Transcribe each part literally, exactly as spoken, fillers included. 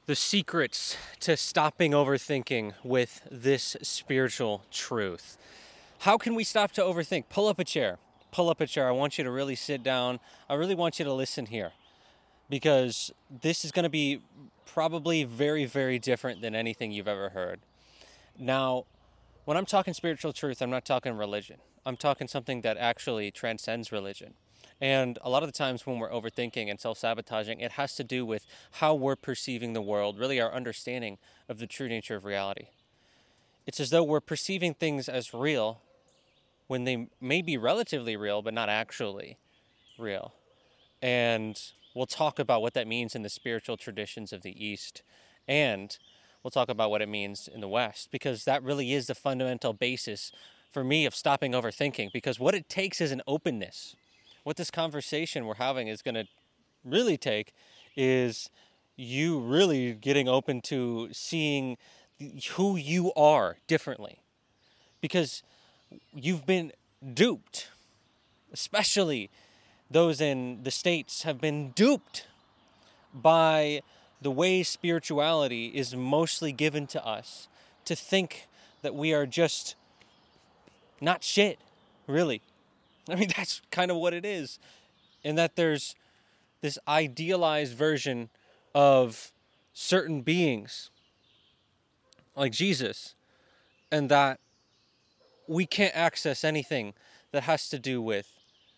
the secrets to stopping overthinking with this spiritual truth. How can we stop to overthink? Pull up a chair. Pull up a chair. I want you to really sit down. I really want you to listen here, because this is going to be probably very, very different than anything you've ever heard. Now, when I'm talking spiritual truth, I'm not talking religion. I'm talking something that actually transcends religion. And a lot of the times when we're overthinking and self-sabotaging, it has to do with how we're perceiving the world, really our understanding of the true nature of reality. It's as though we're perceiving things as real when they may be relatively real, but not actually real. And we'll talk about what that means in the spiritual traditions of the East. And we'll talk about what it means in the West, because that really is the fundamental basis for me of stopping overthinking. Because what it takes is an openness. What this conversation we're having is going to really take is you really getting open to seeing who you are differently. Because you've been duped, especially those in the States have been duped by the way spirituality is mostly given to us, to think that we are just not shit, really. I mean, that's kind of what it is. And that there's this idealized version of certain beings, like Jesus, and that we can't access anything that has to do with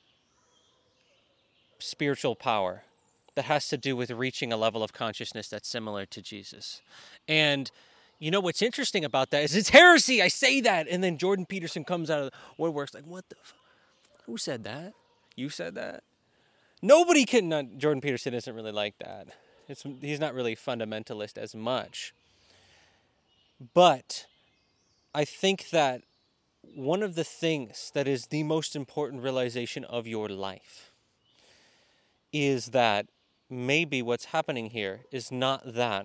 spiritual power, that has to do with reaching a level of consciousness that's similar to Jesus. And you know what's interesting about that is it's heresy. I say that, and then Jordan Peterson comes out of the woodworks like, what the fuck? Who said that? You said that? Nobody can... Not, Jordan Peterson isn't really like that. It's, he's not really fundamentalist as much. But I think that one of the things that is the most important realization of your life is that maybe what's happening here is not that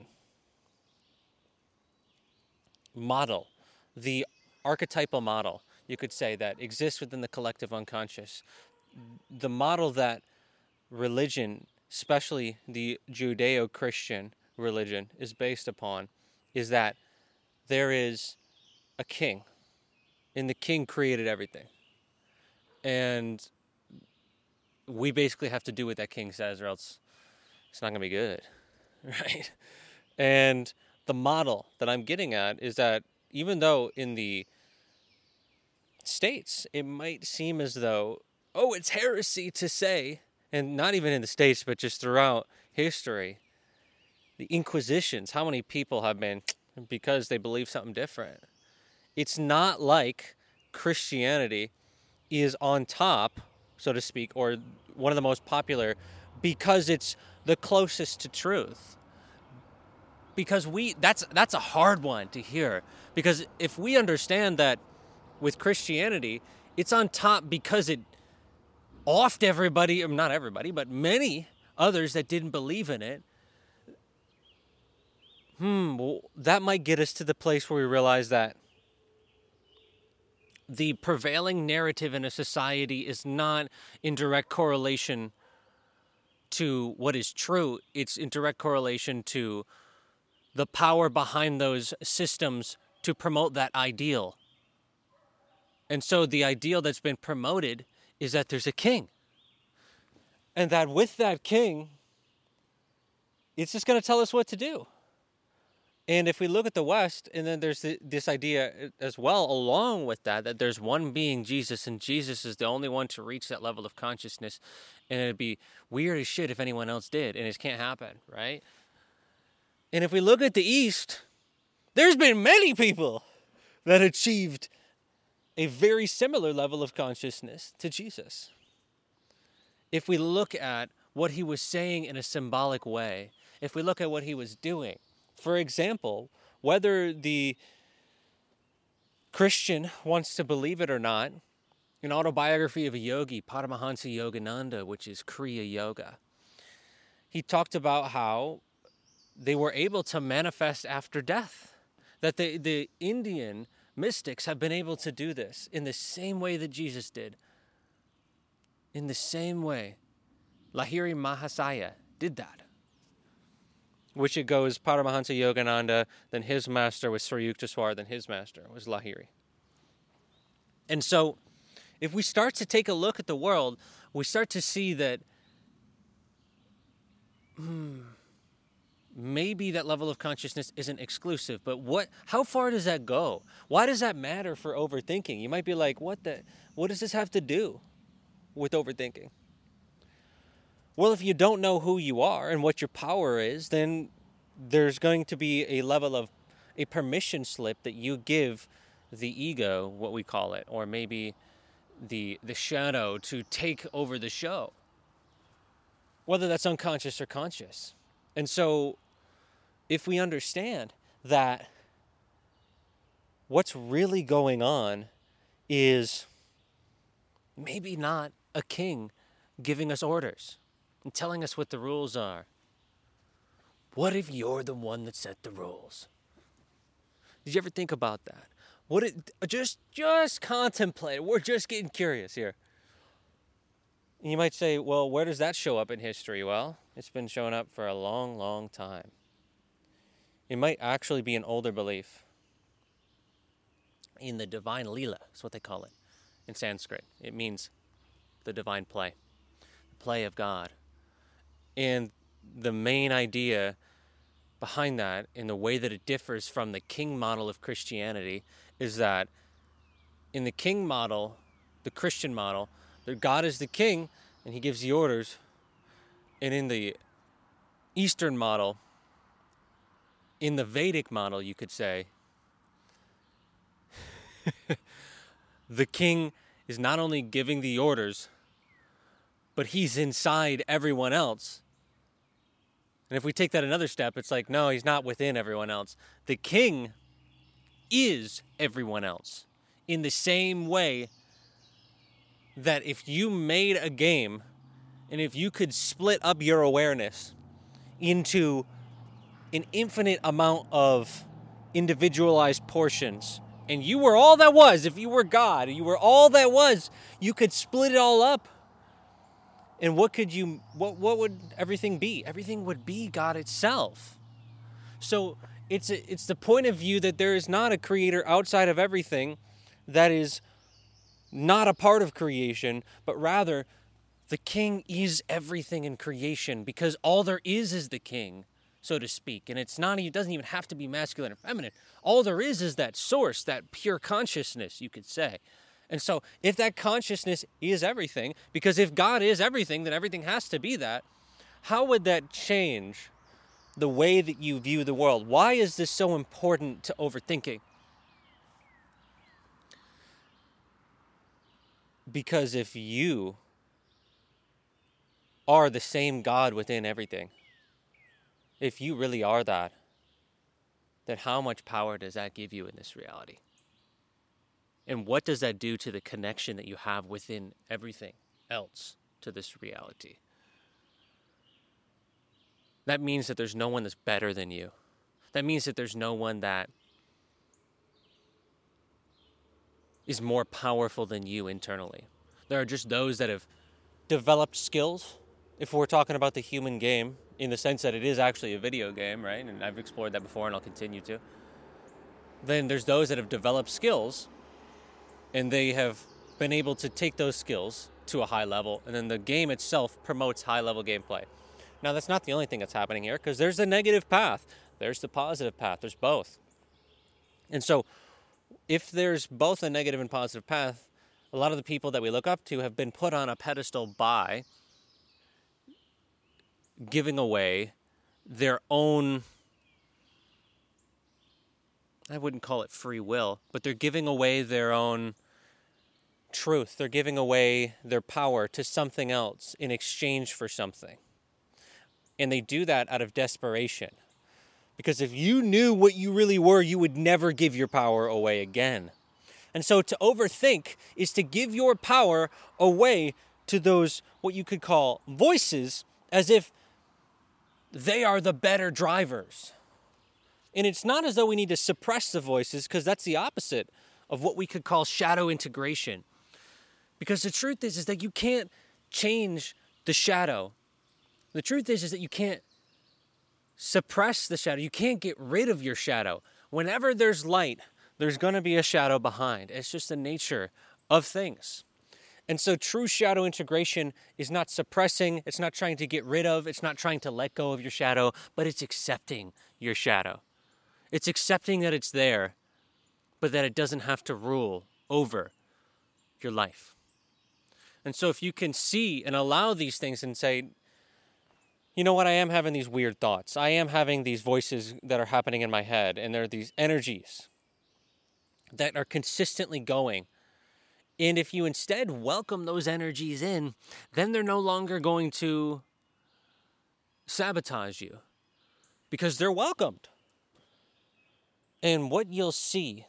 model, the archetypal model, you could say, that exists within the collective unconscious. The model that religion, especially the Judeo-Christian religion, is based upon is that there is a king, and the king created everything. And we basically have to do what that king says, or else it's not going to be good, right? And the model that I'm getting at is that even though in the States, it might seem as though, oh, it's heresy to say, and not even in the States, but just throughout history, the Inquisitions, how many people have been, because they believe something different. It's not like Christianity is on top, so to speak, or one of the most popular, because it's the closest to truth. Because we, that's that's a hard one to hear. Because if we understand that with Christianity, it's on top because it offed everybody, or not everybody, but many others that didn't believe in it, hmm, well, that might get us to the place where we realize that the prevailing narrative in a society is not in direct correlation to what is true. It's in direct correlation to the power behind those systems to promote that ideal. And so the ideal that's been promoted is that there's a king. And that with that king, it's just going to tell us what to do. And if we look at the West, and then there's this idea as well along with that, that there's one being, Jesus, and Jesus is the only one to reach that level of consciousness. And it'd be weird as shit if anyone else did, and it can't happen, right? And if we look at the East, there's been many people that achieved a very similar level of consciousness to Jesus. If we look at what he was saying in a symbolic way, if we look at what he was doing, for example, whether the Christian wants to believe it or not, an autobiography of a yogi, Paramahansa Yogananda, which is Kriya Yoga, he talked about how they were able to manifest after death, that the, the Indian mystics have been able to do this in the same way that Jesus did. In the same way. Lahiri Mahasaya did that. which it goes Paramahansa Yogananda, then his master was Sri Yukteswar, then his master was Lahiri. And so, if we start to take a look at the world, we start to see that hmm, maybe that level of consciousness isn't exclusive, but what? How far does that go? Why does that matter for overthinking? You might be like, what the? What does this have to do with overthinking? Well, if you don't know who you are and what your power is, then there's going to be a level of a permission slip that you give the ego, what we call it, or maybe the the shadow to take over the show, whether that's unconscious or conscious. And so if we understand that what's really going on is maybe not a king giving us orders and telling us what the rules are. What if you're the one that set the rules? Did you ever think about that? What it, just just contemplate. We're just getting curious here. And you might say, well, where does that show up in history? Well, it's been showing up for a long, long time. It might actually be an older belief in the divine Leela. That's what they call it in Sanskrit. It means the divine play, the play of God. And the main idea behind that, in the way that it differs from the king model of Christianity, is that in the king model, the Christian model, that God is the king and he gives the orders. And in the Eastern model, in the Vedic model, you could say, the king is not only giving the orders, but he's inside everyone else. And if we take that another step, it's like, no, he's not within everyone else. The king is everyone else. In the same way that if you made a game and if you could split up your awareness into an infinite amount of individualized portions, and you were all that was, if you were God, you were all that was, you could split it all up. And what could you, what, what would everything be? Everything would be God itself. So it's a, it's the point of view that there is not a creator outside of everything that is not a part of creation, but rather the king is everything in creation, because all there is is the king, so to speak. And it's not, it doesn't even have to be masculine or feminine. All there is is that source, that pure consciousness, you could say. And so if that consciousness is everything, because if God is everything, then everything has to be that, how would that change the way that you view the world? Why is this so important to overthinking? Because if you are the same God within everything, if you really are that, then how much power does that give you in this reality? And what does that do to the connection that you have within everything else to this reality? That means that there's no one that's better than you. That means that there's no one that is more powerful than you internally. There are just those that have developed skills, if we're talking about the human game, in the sense that it is actually a video game, right? And I've explored that before and I'll continue to. Then there's those that have developed skills, and they have been able to take those skills to a high level, and then the game itself promotes high-level gameplay. Now, that's not the only thing that's happening here, because there's the negative path. There's the positive path. There's both. And so, if there's both a negative and positive path, a lot of the people that we look up to have been put on a pedestal by giving away their own, I wouldn't call it free will, but they're giving away their own truth. They're giving away their power to something else in exchange for something. And they do that out of desperation. Because if you knew what you really were, you would never give your power away again. And so to overthink is to give your power away to those, what you could call voices, as if they are the better drivers. And it's not as though we need to suppress the voices, because that's the opposite of what we could call shadow integration. Because the truth is, is that you can't change the shadow. The truth is, is that you can't suppress the shadow. You can't get rid of your shadow. Whenever there's light, there's going to be a shadow behind. It's just the nature of things. And so true shadow integration is not suppressing, it's not trying to get rid of, it's not trying to let go of your shadow, but it's accepting your shadow. It's accepting that it's there, but that it doesn't have to rule over your life. And so if you can see and allow these things and say, you know what, I am having these weird thoughts. I am having these voices that are happening in my head, and there are these energies that are consistently going. And if you instead welcome those energies in, then they're no longer going to sabotage you because they're welcomed. And what you'll see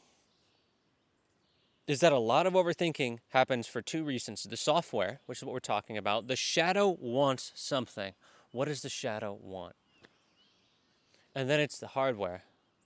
is that a lot of overthinking happens for two reasons. The software, which is what we're talking about, the shadow wants something. What does the shadow want? And then it's the hardware.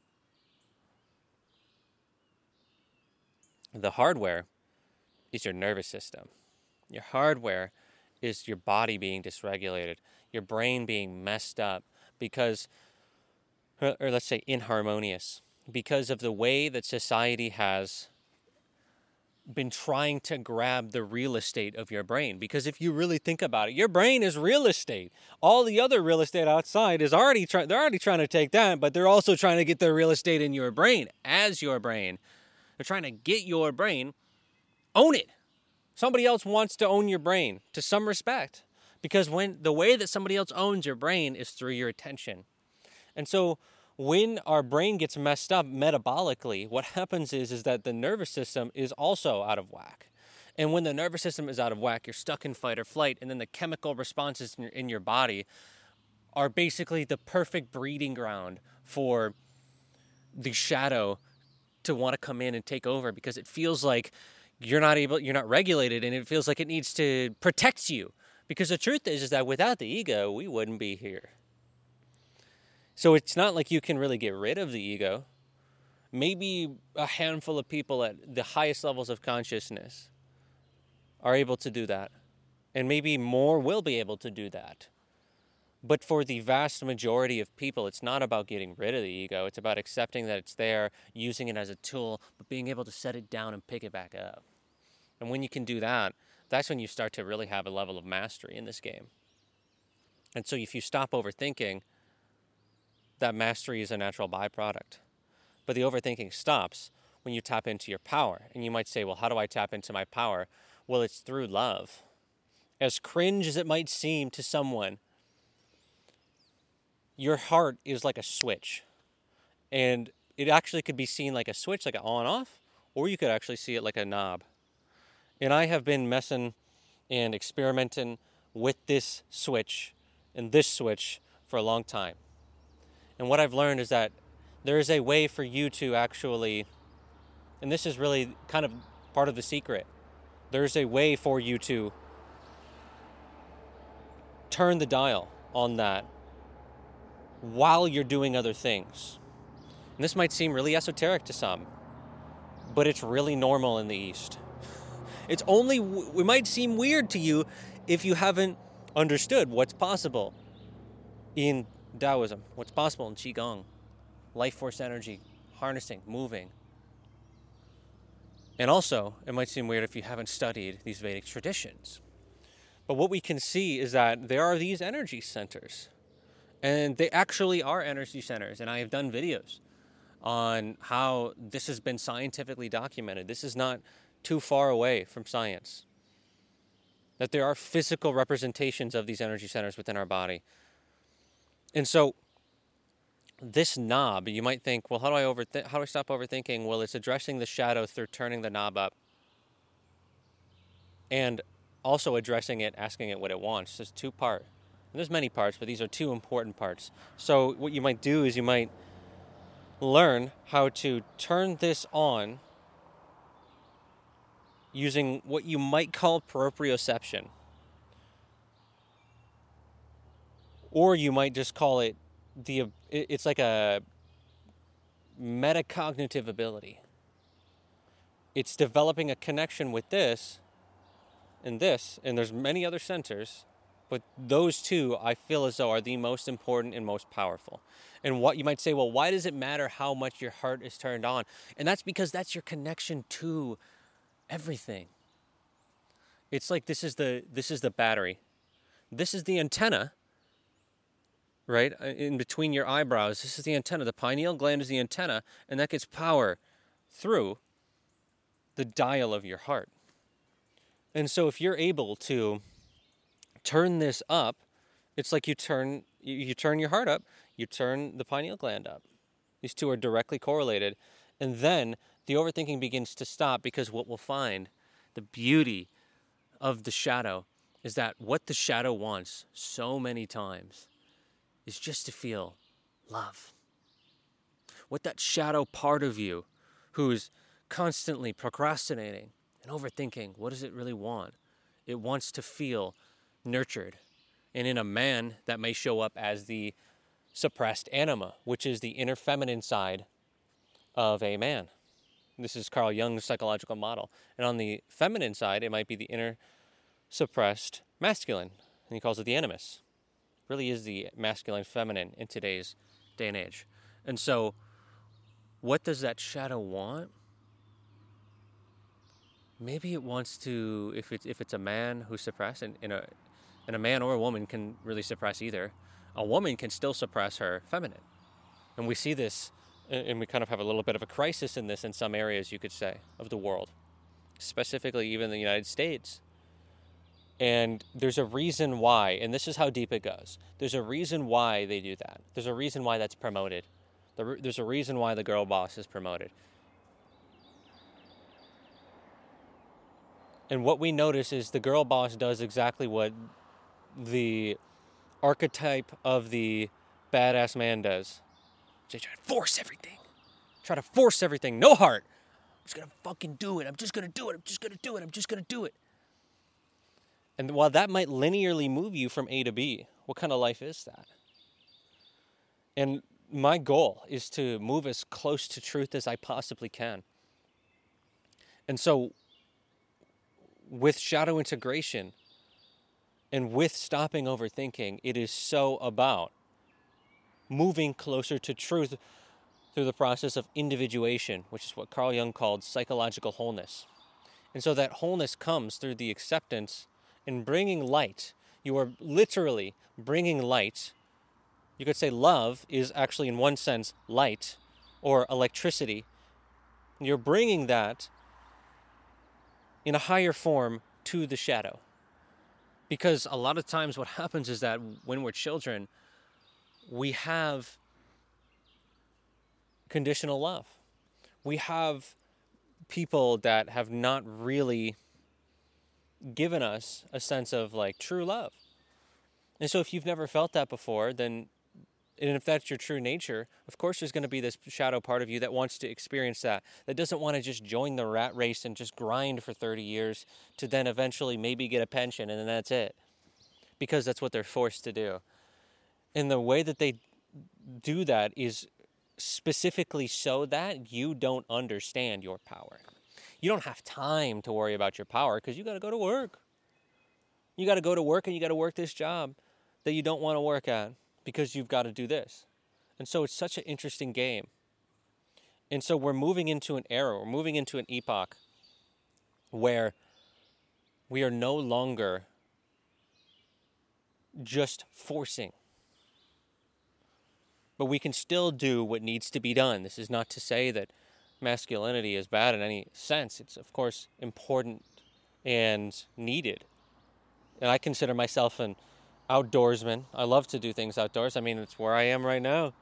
The hardware is your nervous system. Your hardware is your body being dysregulated, your brain being messed up because, or let's say inharmonious, because of the way that society has been trying to grab the real estate of your brain. Because if you really think about it, your brain is real estate. All the other real estate outside is already trying, they're already trying to take that, but they're also trying to get their real estate in your brain as your brain. They're trying to get your brain. Own it. Somebody else wants to own your brain to some respect, because when the way that somebody else owns your brain is through your attention. And so when our brain gets messed up metabolically, what happens is, is that the nervous system is also out of whack. And when the nervous system is out of whack, you're stuck in fight or flight, and then the chemical responses in your, in your body are basically the perfect breeding ground for the shadow to want to come in and take over, because it feels like you're not able, you're not regulated, and it feels like it needs to protect you. Because the truth is, is that without the ego, we wouldn't be here. So it's not like you can really get rid of the ego. Maybe a handful of people at the highest levels of consciousness are able to do that. And maybe more will be able to do that. But for the vast majority of people, it's not about getting rid of the ego. It's about accepting that it's there, using it as a tool, but being able to set it down and pick it back up. And when you can do that, that's when you start to really have a level of mastery in this game. And so if you stop overthinking, that mastery is a natural byproduct. But the overthinking stops when you tap into your power. And you might say, well, how do I tap into my power? Well, it's through love. As cringe as it might seem to someone, your heart is like a switch. And it actually could be seen like a switch, like an on-off, or you could actually see it like a knob. And I have been messing and experimenting with this switch and this switch for a long time. And what I've learned is that there is a way for you to actually, and this is really kind of part of the secret, there's a way for you to turn the dial on that while you're doing other things. And this might seem really esoteric to some, but it's really normal in the East. It's only, it might seem weird to you if you haven't understood what's possible in Taoism, what's possible in Qigong, life force energy, harnessing, moving. And also, it might seem weird if you haven't studied these Vedic traditions. But what we can see is that there are these energy centers. And they actually are energy centers. And I have done videos on how this has been scientifically documented. This is not too far away from science. That there are physical representations of these energy centers within our body. And so this knob, you might think, well, how do I overthink? How do I stop overthinking? Well, it's addressing the shadow through turning the knob up. And also addressing it, asking it what it wants. There's two parts. There's many parts, but these are two important parts. So what you might do is you might learn how to turn this on using what you might call proprioception. Or you might just call it, the. it's like a metacognitive ability. It's developing a connection with this and this, and there's many other centers, But those two, I feel as though, are the most important and most powerful. And what you might say, well, why does it matter how much your heart is turned on? And that's because that's your connection to everything. It's like this is the this is the battery. This is the antenna, right? In between your eyebrows. This is the antenna. The pineal gland is the antenna, and that gets power through the dial of your heart. And so if you're able to turn this up, it's like you turn you, you turn your heart up, you turn the pineal gland up. These two are directly correlated. And then the overthinking begins to stop, because what we'll find, the beauty of the shadow, is that what the shadow wants so many times is just to feel love. What that shadow part of you who's constantly procrastinating and overthinking, what does it really want? It wants to feel nurtured. And in a man, that may show up as the suppressed anima, which is the inner feminine side of a man. This is Carl Jung's psychological model. And on the feminine side, it might be the inner suppressed masculine. And he calls it the animus. It really is the masculine feminine in today's day and age. And so, what does that shadow want? Maybe it wants to, if it's, if it's a man who's suppressed, and, and, a, and a man or a woman can really suppress either, a woman can still suppress her feminine. And we see this, and we kind of have a little bit of a crisis in this in some areas, you could say, of the world, specifically even the United States. And there's a reason why, and this is how deep it goes. There's a reason why they do that. There's a reason why that's promoted. There's a reason why the girl boss is promoted. And what we notice is the girl boss does exactly what the archetype of the badass man does. They try to force everything. Try to force everything. No heart. I'm just going to fucking do it. I'm just going to do it. I'm just going to do it. I'm just going to do it. And while that might linearly move you from A to B, what kind of life is that? And my goal is to move as close to truth as I possibly can. And so, with shadow integration and with stopping overthinking, it is so about moving closer to truth through the process of individuation, which is what Carl Jung called psychological wholeness. And so that wholeness comes through the acceptance and bringing light. You are literally bringing light. You could say love is actually, in one sense, light or electricity. You're bringing that in a higher form to the shadow. Because a lot of times what happens is that when we're children, we have conditional love. We have people that have not really given us a sense of like true love. And so if you've never felt that before, then, and if that's your true nature, of course there's going to be this shadow part of you that wants to experience that, that doesn't want to just join the rat race and just grind for thirty years to then eventually maybe get a pension and then that's it. Because that's what they're forced to do. And the way that they do that is specifically so that you don't understand your power. You don't have time to worry about your power because you got to go to work. You got to go to work and you got to work this job that you don't want to work at because you've got to do this. And so it's such an interesting game. And so we're moving into an era, we're moving into an epoch where we are no longer just forcing. But we can still do what needs to be done. This is not to say that masculinity is bad in any sense. It's, of course, important and needed. And I consider myself an outdoorsman. I love to do things outdoors. I mean, it's where I am right now.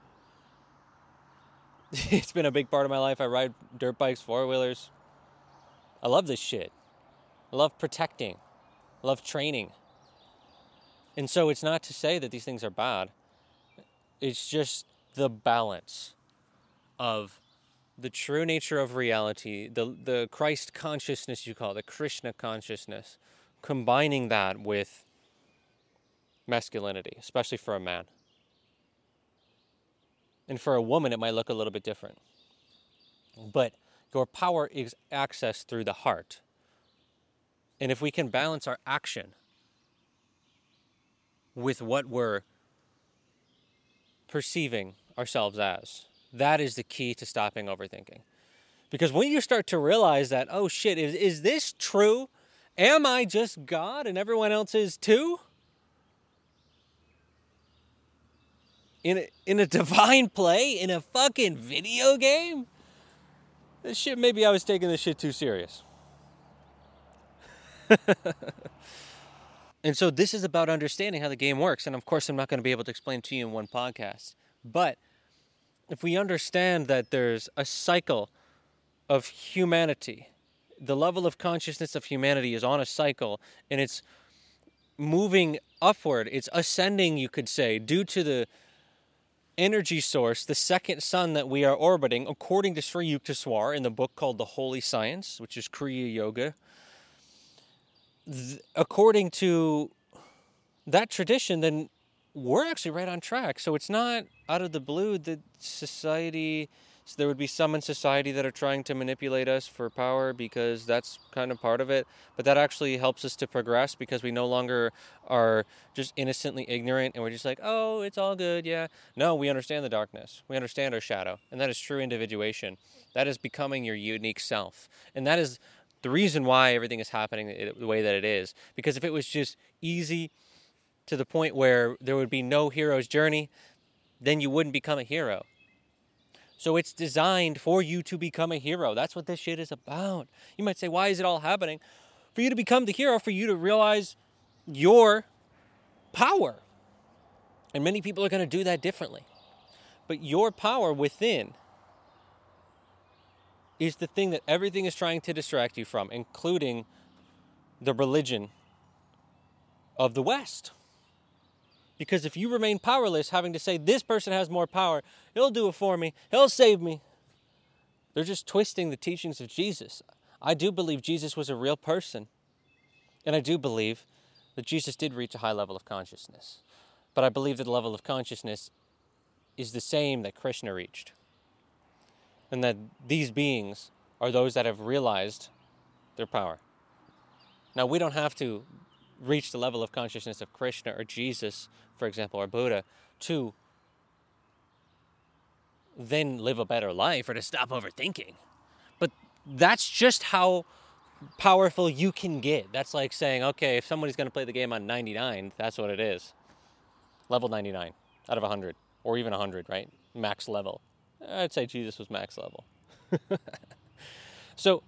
It's been a big part of my life. I ride dirt bikes, four-wheelers. I love this shit. I love protecting. I love training. And so it's not to say that these things are bad. It's just the balance of the true nature of reality, the the Christ consciousness you call it, the Krishna consciousness, combining that with masculinity, especially for a man. And for a woman, it might look a little bit different. But your power is accessed through the heart. And if we can balance our action with what we're perceiving ourselves as. That is the key to stopping overthinking. Because when you start to realize that, oh shit, is, is this true? Am I just God and everyone else is too? In a, in a divine play? In a fucking video game? This shit, maybe I was taking this shit too serious. And so this is about understanding how the game works. And of course, I'm not going to be able to explain to you in one podcast. But if we understand that there's a cycle of humanity, the level of consciousness of humanity is on a cycle, and it's moving upward. It's ascending, you could say, due to the energy source, the second sun that we are orbiting, according to Sri Yukteswar in the book called The Holy Science, which is Kriya Yoga. Th- according to that tradition, then we're actually right on track. So it's not out of the blue that society, so there would be some in society that are trying to manipulate us for power, because that's kind of part of it. But that actually helps us to progress, because we no longer are just innocently ignorant and we're just like, oh, it's all good, yeah. No, we understand the darkness. We understand our shadow. And that is true individuation. That is becoming your unique self. And that is the reason why everything is happening the way that it is. Because if it was just easy to the point where there would be no hero's journey, then you wouldn't become a hero. So it's designed for you to become a hero. That's what this shit is about. You might say, why is it all happening? For you to become the hero, for you to realize your power. And many people are going to do that differently. But your power within is the thing that everything is trying to distract you from, including the religion of the West. Because if you remain powerless, having to say, this person has more power, he'll do it for me, he'll save me, they're just twisting the teachings of Jesus. I do believe Jesus was a real person. And I do believe that Jesus did reach a high level of consciousness. But I believe that the level of consciousness is the same that Krishna reached. And that these beings are those that have realized their power. Now, we don't have to reach the level of consciousness of Krishna or Jesus, for example, or Buddha, to then live a better life or to stop overthinking. But that's just how powerful you can get. That's like saying, okay, if somebody's going to play the game on ninety-nine, that's what it is. Level ninety-nine out of one hundred, or even one hundred, right? Max level. I'd say Jesus was max level. So,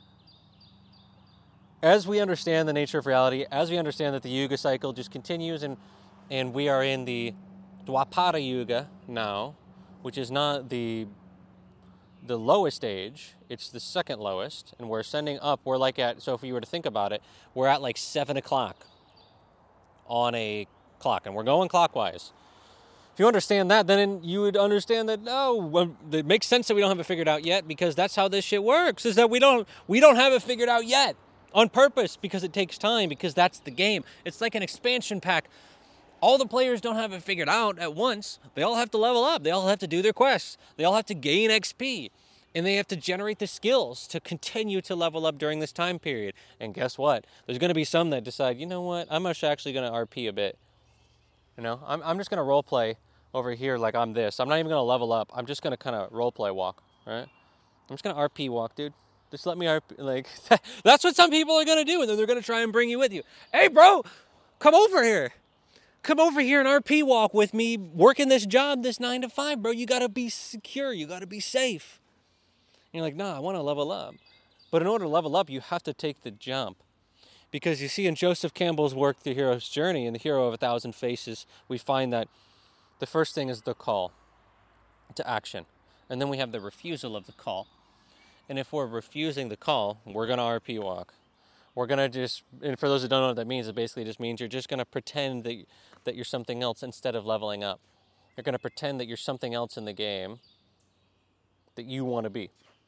as we understand the nature of reality, as we understand that the Yuga cycle just continues, and and we are in the Dwapara Yuga now, which is not the the lowest age, it's the second lowest, and we're ascending up. We're like at, so if you were to think about it, we're at like seven o'clock on a clock, and we're going clockwise. If you understand that, then you would understand that, no, well, it makes sense that we don't have it figured out yet, because that's how this shit works, is that we don't we don't have it figured out yet. On purpose, because it takes time, because that's the game. It's like an expansion pack. All the players don't have it figured out at once. They all have to level up. They all have to do their quests. They all have to gain X P. And they have to generate the skills to continue to level up during this time period. And guess what? There's going to be some that decide, you know what? I'm actually going to R P a bit. You know, I'm, I'm just going to role play over here like I'm this. I'm not even going to level up. I'm just going to kind of role play walk, right? I'm just going to R P walk, dude. Just let me, R P, like, that's what some people are going to do, and then they're going to try and bring you with you. Hey, bro, come over here. Come over here and R P walk with me, working this job, this nine to five, bro. You got to be secure. You got to be safe. And you're like, nah, I want to level up. But in order to level up, you have to take the jump. Because you see in Joseph Campbell's work, The Hero's Journey, and The Hero of a Thousand Faces, we find that the first thing is the call to action. And then we have the refusal of the call. And if we're refusing the call, we're going to R P walk. We're going to just, and for those who don't know what that means, it basically just means you're just going to pretend that, that you're something else instead of leveling up. You're going to pretend that you're something else in the game that you want to be.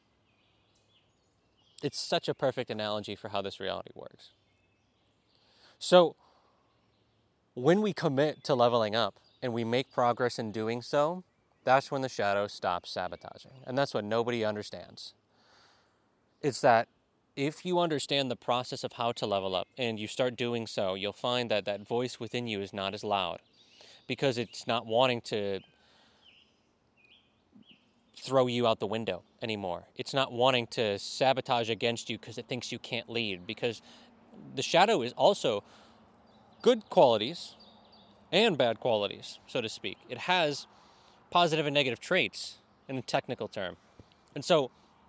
It's such a perfect analogy for how this reality works. So, when we commit to leveling up and we make progress in doing so, that's when the shadow stops sabotaging. And that's what nobody understands. It's that if you understand the process of how to level up and you start doing so, you'll find that that voice within you is not as loud because it's not wanting to throw you out the window anymore. It's not wanting to sabotage against you because it thinks you can't lead, because the shadow is also good qualities and bad qualities, so to speak. It has positive and negative traits in a technical term. And so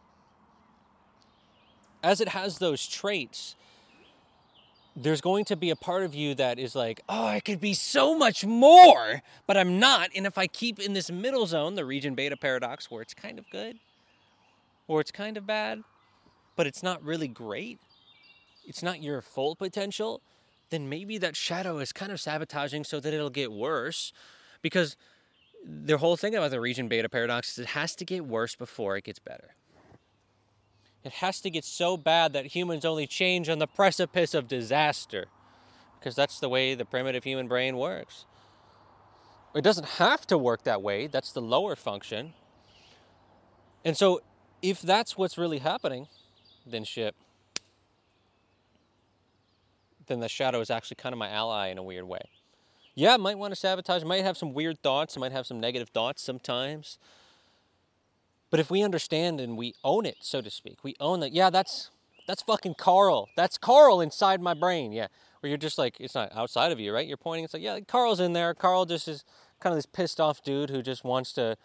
as it has those traits, there's going to be a part of you that is like, oh, I could be so much more, but I'm not. And if I keep in this middle zone, the region beta paradox, where it's kind of good, or it's kind of bad, but it's not really great, it's not your full potential, then maybe that shadow is kind of sabotaging so that it'll get worse. Because the whole thing about the region beta paradox is it has to get worse before it gets better. It has to get so bad that humans only change on the precipice of disaster, because that's the way the primitive human brain works. It doesn't have to work that way. That's the lower function. And so if that's what's really happening, then shit. Then the shadow is actually kind of my ally in a weird way. Yeah, I might want to sabotage. I might have some weird thoughts. I might have some negative thoughts sometimes. But if we understand and we own it, so to speak, we own that, yeah, that's that's fucking Carl. That's Carl inside my brain, yeah. Where you're just like, it's not outside of you, right? You're pointing, it's like, yeah, Carl's in there. Carl just is kind of this pissed off dude who just wants to,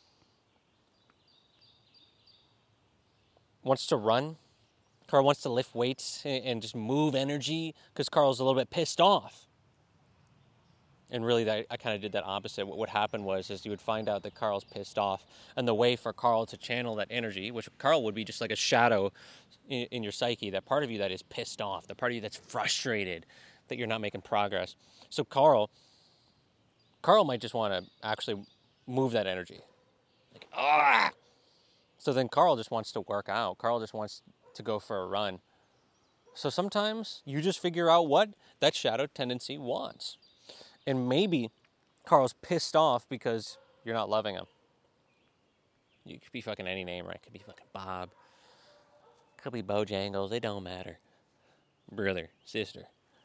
wants to run. Carl wants to lift weights and, and just move energy because Carl's a little bit pissed off. And really, that, I kind of did that opposite. What would happen was is you would find out that Carl's pissed off, and the way for Carl to channel that energy, which Carl would be just like a shadow in, in your psyche, that part of you that is pissed off, the part of you that's frustrated that you're not making progress. So Carl, Carl might just want to actually move that energy. Like, ah! So then Carl just wants to work out. Carl just wants to go for a run. So sometimes you just figure out what that shadow tendency wants. And maybe Carl's pissed off because you're not loving him. You could be fucking any name, right? It could be fucking Bob. It could be Bojangles. It don't matter. Brother, sister.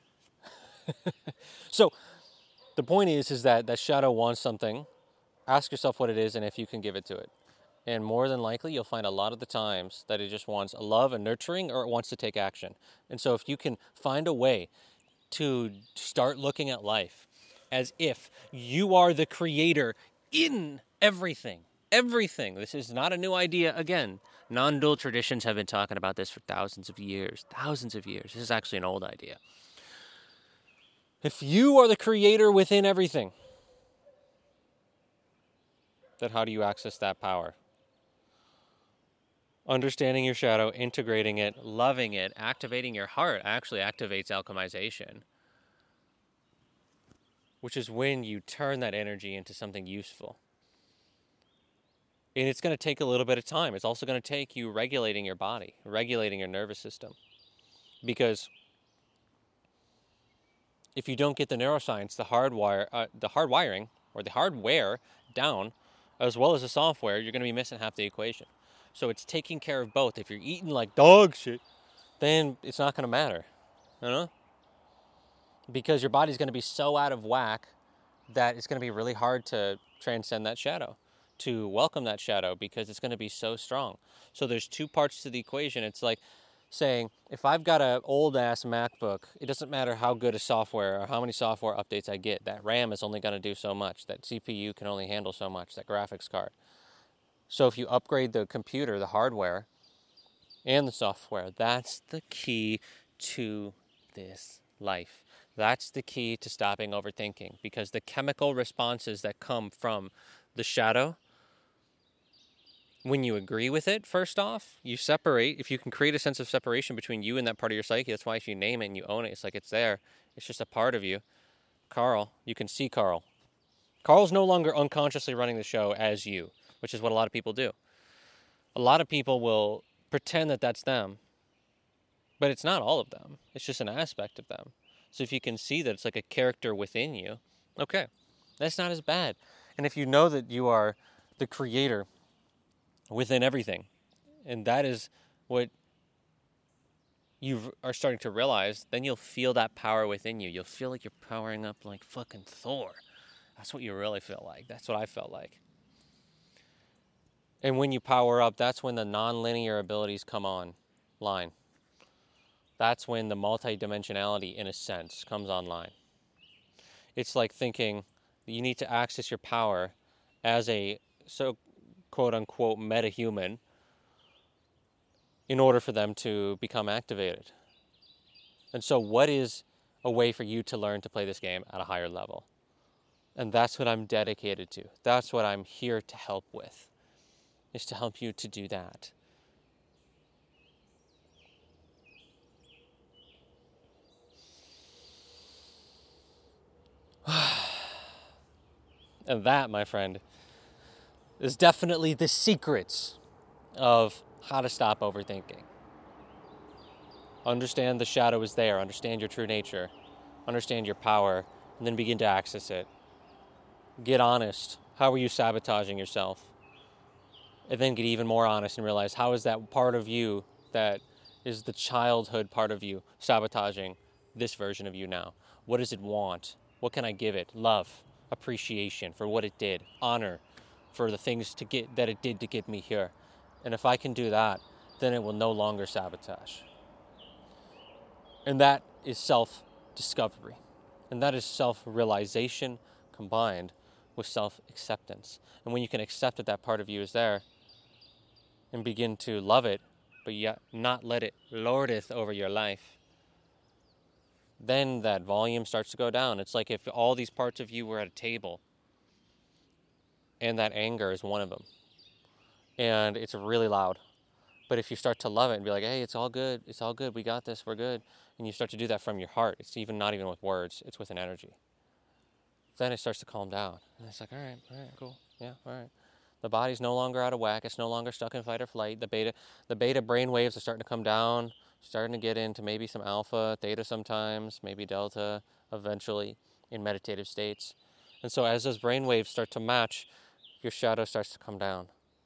So the point is, is that that shadow wants something. Ask yourself what it is and if you can give it to it. And more than likely, you'll find a lot of the times that it just wants a love and nurturing, or it wants to take action. And so if you can find a way to start looking at life as if you are the creator in everything. Everything. This is not a new idea. Again, non-dual traditions have been talking about this for thousands of years. Thousands of years. This is actually an old idea. If you are the creator within everything, then how do you access that power? Understanding your shadow, integrating it, loving it, activating your heart actually activates alchemization, which is when you turn that energy into something useful. And it's going to take a little bit of time. It's also going to take you regulating your body, regulating your nervous system. Because if you don't get the neuroscience, the hardwire, uh, the hardwiring, or the hardware down, as well as the software, you're going to be missing half the equation. So it's taking care of both. If you're eating like dog shit, then it's not going to matter. You know? Because your body's going to be so out of whack that it's going to be really hard to transcend that shadow, to welcome that shadow, because it's going to be so strong. So there's two parts to the equation. It's like saying, if I've got an old-ass MacBook, it doesn't matter how good a software or how many software updates I get. That RAM is only going to do so much. That C P U can only handle so much, that graphics card. So if you upgrade the computer, the hardware, and the software, that's the key to this life. That's the key to stopping overthinking, because the chemical responses that come from the shadow, when you agree with it, first off, you separate. If you can create a sense of separation between you and that part of your psyche, that's why if you name it and you own it, it's like it's there. It's just a part of you. Carl, you can see Carl. Carl's no longer unconsciously running the show as you, which is what a lot of people do. A lot of people will pretend that that's them, but it's not all of them. It's just an aspect of them. So if you can see that it's like a character within you, okay, that's not as bad. And if you know that you are the creator within everything, and that is what you are starting to realize, then you'll feel that power within you. You'll feel like you're powering up like fucking Thor. That's what you really feel like. That's what I felt like. And when you power up, that's when the non-linear abilities come online. That's when the multidimensionality, in a sense, comes online. It's like thinking that you need to access your power as a, so quote-unquote, meta-human in order for them to become activated. And so what is a way for you to learn to play this game at a higher level? And that's what I'm dedicated to. That's what I'm here to help with, is to help you to do that. And that, my friend, is definitely the secrets of how to stop overthinking. Understand the shadow is there. Understand your true nature. Understand your power. And then begin to access it. Get honest. How are you sabotaging yourself? And then get even more honest and realize, how is that part of you that is the childhood part of you sabotaging this version of you now? What does it want? What can I give it? Love, appreciation for what it did, honor for the things to get that it did to get me here. And if I can do that, then it will no longer sabotage. And that is self-discovery. And that is self-realization combined with self-acceptance. And when you can accept that that part of you is there and begin to love it, but yet not let it lordeth over your life, then that volume starts to go down. It's like if all these parts of you were at a table and that anger is one of them. And it's really loud. But if you start to love it and be like, hey, it's all good. It's all good. We got this. We're good. And you start to do that from your heart. It's even not even with words. It's with an energy. Then it starts to calm down. And it's like, all right, all right, cool. Yeah, all right. The body's no longer out of whack. It's no longer stuck in fight or flight. The beta, the beta brain waves are starting to come down, starting to get into maybe some alpha, theta sometimes, maybe delta eventually in meditative states. And so as those brain waves start to match, your shadow starts to come down.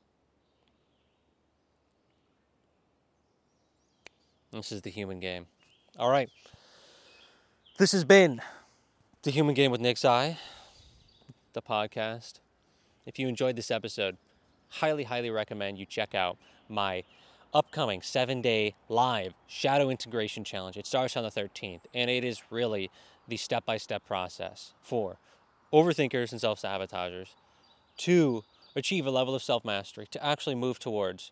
This is the human game. All right. This has been The Human Game with Nick's Eye, the podcast. If you enjoyed this episode, highly, highly recommend you check out my upcoming seven-day live Shadow Integration Challenge. It starts on the thirteenth, and it is really the step-by-step process for overthinkers and self-sabotagers to achieve a level of self-mastery, to actually move towards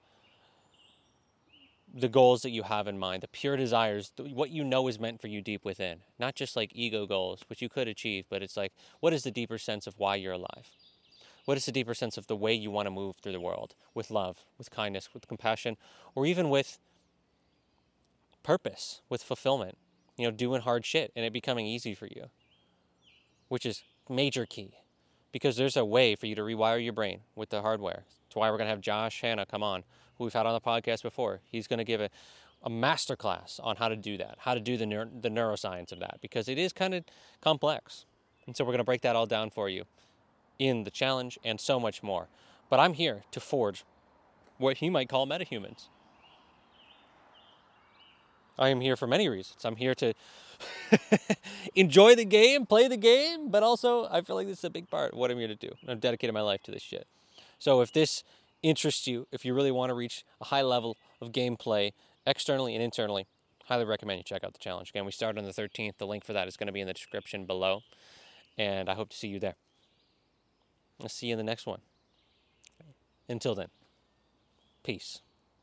the goals that you have in mind, the pure desires, what you know is meant for you deep within. Not just like ego goals, which you could achieve, but it's like, what is the deeper sense of why you're alive? What is the deeper sense of the way you want to move through the world? With love, with kindness, with compassion, or even with purpose, with fulfillment. You know, doing hard shit and it becoming easy for you. Which is major key. Because there's a way for you to rewire your brain with the hardware. That's why we're going to have Josh Hanna come on, who we've had on the podcast before. He's going to give a, a masterclass on how to do that, how to do the, neur- the neuroscience of that, because it is kind of complex. And so we're going to break that all down for you in the challenge and so much more. But I'm here to forge what he might call metahumans. I am here for many reasons. I'm here to enjoy the game, play the game, but also I feel like this is a big part of what I'm here to do. I've dedicated my life to this shit. So if this interests you, if you really want to reach a high level of gameplay externally and internally, highly recommend you check out the challenge. Again, we start on the thirteenth. The link for that is going to be in the description below. And I hope to see you there. I'll see you in the next one. Until then, peace.